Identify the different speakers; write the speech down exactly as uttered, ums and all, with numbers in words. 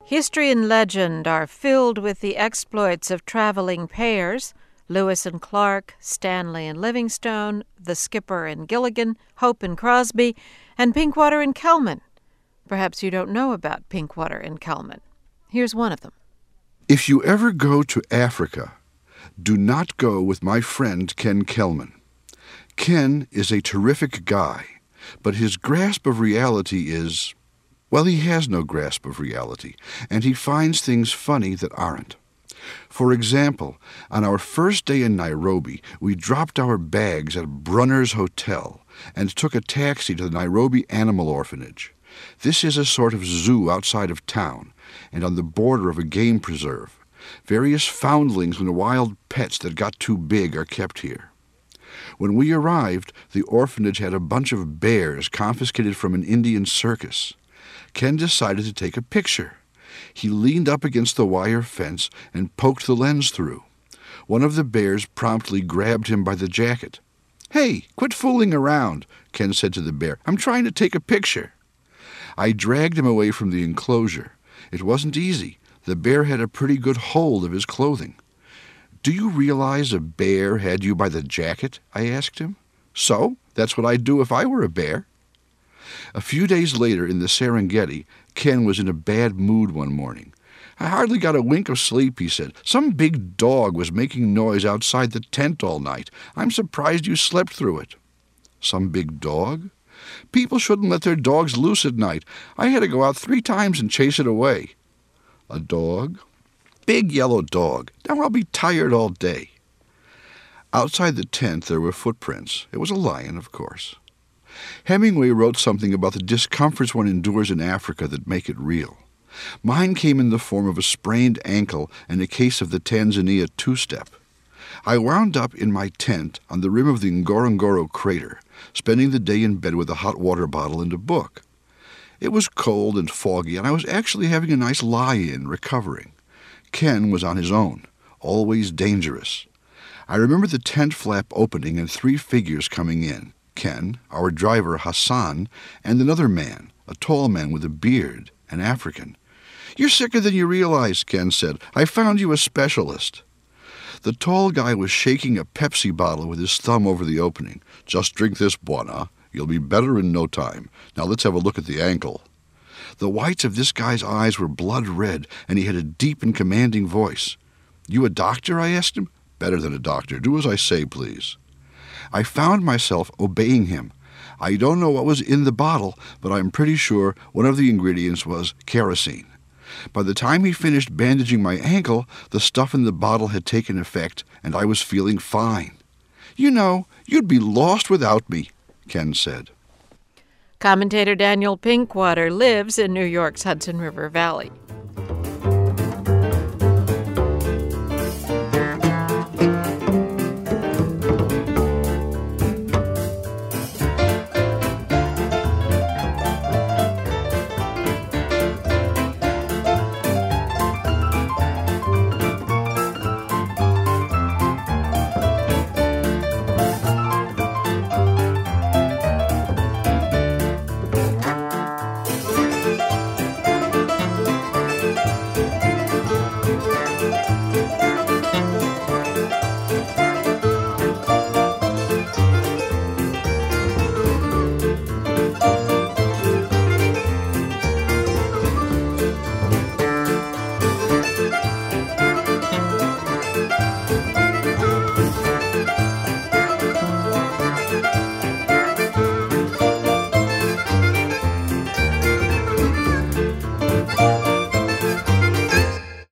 Speaker 1: History and legend are filled with the exploits of traveling pairs, Lewis and Clark, Stanley and Livingstone, the Skipper and Gilligan, Hope and Crosby, and Pinkwater and Kelman. Perhaps you don't know about Pinkwater and Kelman. Here's one of them.
Speaker 2: If you ever go to Africa, do not go with my friend Ken Kelman. Ken is a terrific guy, but his grasp of reality is, well, he has no grasp of reality, and he finds things funny that aren't. For example, on our first day in Nairobi, we dropped our bags at Brunner's Hotel and took a taxi to the Nairobi Animal Orphanage. This is a sort of zoo outside of town and on the border of a game preserve. Various foundlings and wild pets that got too big are kept here. When we arrived, the orphanage had a bunch of bears confiscated from an Indian circus. Ken decided to take a picture. He leaned up against the wire fence and poked the lens through. One of the bears promptly grabbed him by the jacket. "Hey, quit fooling around," Ken said to the bear. "I'm trying to take a picture." I dragged him away from the enclosure. It wasn't easy. The bear had a pretty good hold of his clothing. "Do you realize a bear had you by the jacket?" I asked him. "So, that's what I'd do if I were a bear." A few days later in the Serengeti, Ken was in a bad mood one morning. "I hardly got a wink of sleep," he said. "Some big dog was making noise outside the tent all night. I'm surprised you slept through it." "Some big dog?" "People shouldn't let their dogs loose at night. I had to go out three times and chase it away." "A dog?" "Big yellow dog. Now I'll be tired all day." Outside the tent there were footprints. It was a lion, of course. Hemingway wrote something about the discomforts one endures in Africa that make it real. Mine came in the form of a sprained ankle and a case of the Tanzania two-step. I wound up in my tent on the rim of the Ngorongoro crater, spending the day in bed with a hot water bottle and a book. It was cold and foggy, and I was actually having a nice lie-in, recovering. Ken was on his own, always dangerous. I remember the tent flap opening and three figures coming in. Ken, our driver Hassan, and another man, a tall man with a beard, an African. "You're sicker than you realize," Ken said. "I found you a specialist." The tall guy was shaking a Pepsi bottle with his thumb over the opening. "Just drink this, Bwana. You'll be better in no time. Now let's have a look at the ankle." The whites of this guy's eyes were blood red, and he had a deep and commanding voice. "You a doctor?" I asked him. "Better than a doctor. Do as I say, please." I found myself obeying him. I don't know what was in the bottle, but I'm pretty sure one of the ingredients was kerosene. By the time he finished bandaging my ankle, the stuff in the bottle had taken effect, and I was feeling fine. "You know, you'd be lost without me," Ken said.
Speaker 1: Commentator Daniel Pinkwater lives in New York's Hudson River Valley.